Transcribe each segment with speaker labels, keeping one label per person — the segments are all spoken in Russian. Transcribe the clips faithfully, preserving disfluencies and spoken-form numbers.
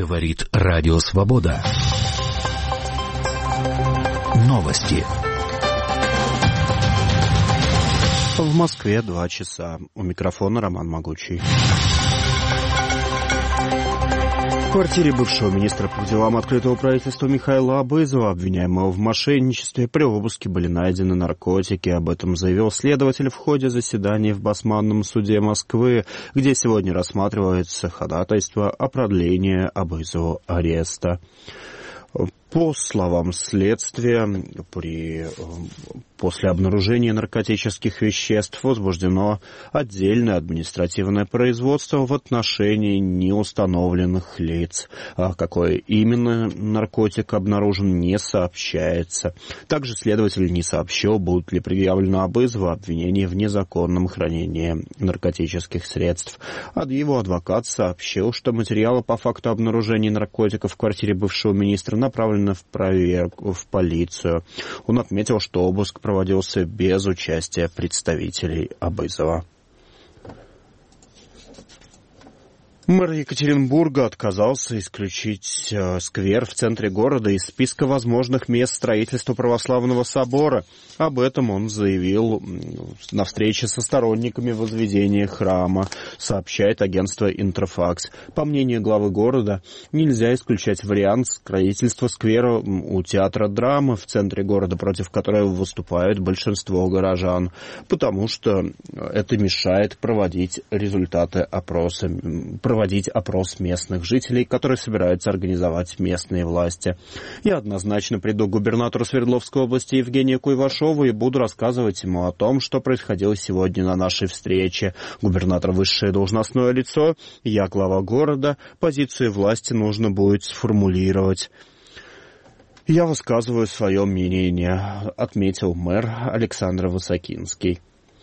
Speaker 1: Говорит Радио Свобода. Новости.
Speaker 2: В Москве два часа. У микрофона Роман Могучий. В квартире бывшего министра по делам открытого правительства Михаила Абызова, обвиняемого в мошенничестве, при обыске были найдены наркотики. Об этом заявил следователь в ходе заседания в Басманном суде Москвы, где сегодня рассматривается ходатайство о продлении Абызову ареста. По словам следствия, при, после обнаружения наркотических веществ возбуждено отдельное административное производство в отношении неустановленных лиц. А какой именно наркотик обнаружен, не сообщается. Также следователь не сообщил, будут ли предъявлено Абызову обвинения в незаконном хранении наркотических средств. А его адвокат сообщил, что материалы по факту обнаружения наркотиков в квартире бывшего министра направлены в проверку в полицию. Он отметил, что обыск проводился без участия представителей Абызова. Мэр Екатеринбурга отказался исключить э, сквер в центре города из списка возможных мест строительства православного собора. Об этом он заявил на встрече со сторонниками возведения храма, сообщает агентство «Интерфакс». По мнению главы города, нельзя исключать вариант строительства сквера у театра драмы в центре города, против которого выступают большинство горожан, потому что это мешает проводить результаты опроса, проводить опрос местных жителей, которые собираются организовать местные власти. Я однозначно приду к губернатору Свердловской области Евгению Куйвашову и буду рассказывать ему о том, что происходило сегодня на нашей встрече. Губернатор – высшее должностное лицо, я глава города, позицию власти нужно будет сформулировать. Я высказываю свое мнение, отметил мэр Александр Высокинский.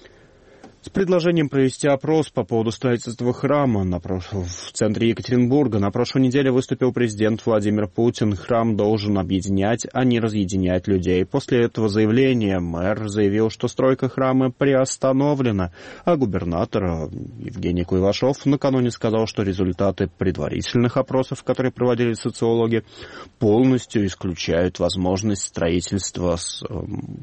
Speaker 2: С предложением провести опрос по поводу строительства храма на прош... в центре Екатеринбурга на прошлой неделе выступил президент Владимир Путин. Храм должен объединять, а не разъединять людей. После этого заявления мэр заявил, что стройка храма приостановлена, а губернатор Евгений Куйвашов накануне сказал, что результаты предварительных опросов, которые проводили социологи, полностью исключают возможность строительства с, э,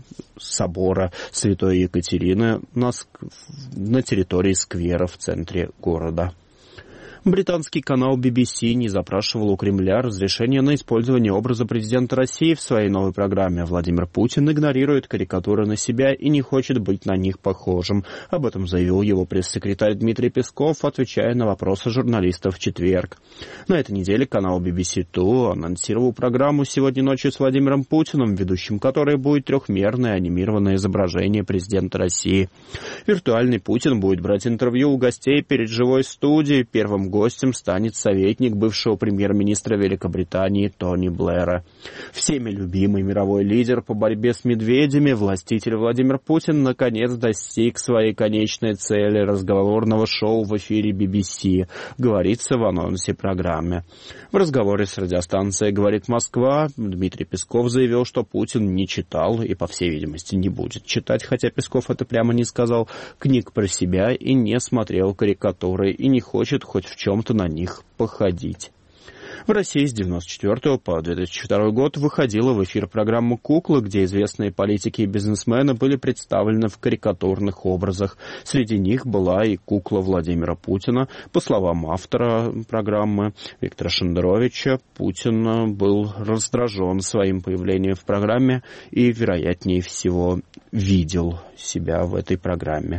Speaker 2: собора Святой Екатерины на на территории сквера в центре города. Британский канал би би си не запрашивал у Кремля разрешения на использование образа президента России в своей новой программе. Владимир Путин игнорирует карикатуры на себя и не хочет быть на них похожим. Об этом заявил его пресс-секретарь Дмитрий Песков, отвечая на вопросы журналистов в четверг. На этой неделе канал би би си два анонсировал программу «Сегодня ночью с Владимиром Путиным», ведущим которой будет трехмерное анимированное изображение президента России. Виртуальный Путин будет брать интервью у гостей перед живой студией. Первым гостем станет советник бывшего премьер-министра Великобритании Тони Блэра. Всеми любимый мировой лидер по борьбе с медведями, властитель Владимир Путин, наконец достиг своей конечной цели разговорного шоу в эфире би би си, говорится в анонсе программы. В разговоре с радиостанцией «Говорит Москва» Дмитрий Песков заявил, что Путин не читал и, по всей видимости, не будет читать, хотя Песков это прямо не сказал, книг про себя и не смотрел карикатуры и не хочет хоть в чем-то на них походить. В России с девяносто четвёртого по две тысячи второй год выходила в эфир программа «Кукла», где известные политики и бизнесмены были представлены в карикатурных образах. Среди них была и кукла Владимира Путина. По словам автора программы Виктора Шендеровича, Путин был раздражен своим появлением в программе и, вероятнее всего, видел себя в этой программе.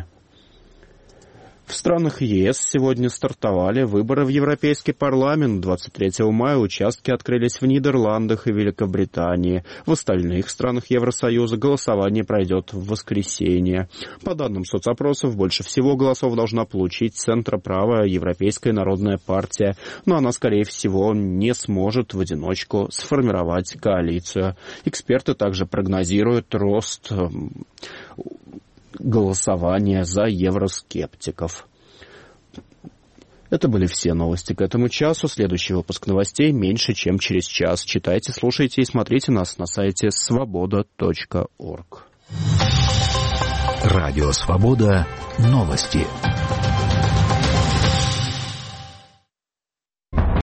Speaker 2: В странах ЕС сегодня стартовали выборы в Европейский парламент. двадцать третьего мая участки открылись в Нидерландах и Великобритании. В остальных странах Евросоюза голосование пройдет в воскресенье. По данным соцопросов, больше всего голосов должна получить центроправая Европейская народная партия, но она, скорее всего, не сможет в одиночку сформировать коалицию. Эксперты также прогнозируют рост голосования за евроскептиков. Это были все новости к этому часу. Следующий выпуск новостей меньше, чем через час. Читайте, слушайте и смотрите нас на сайте свобода точка орг.
Speaker 1: Радио Свобода. Новости.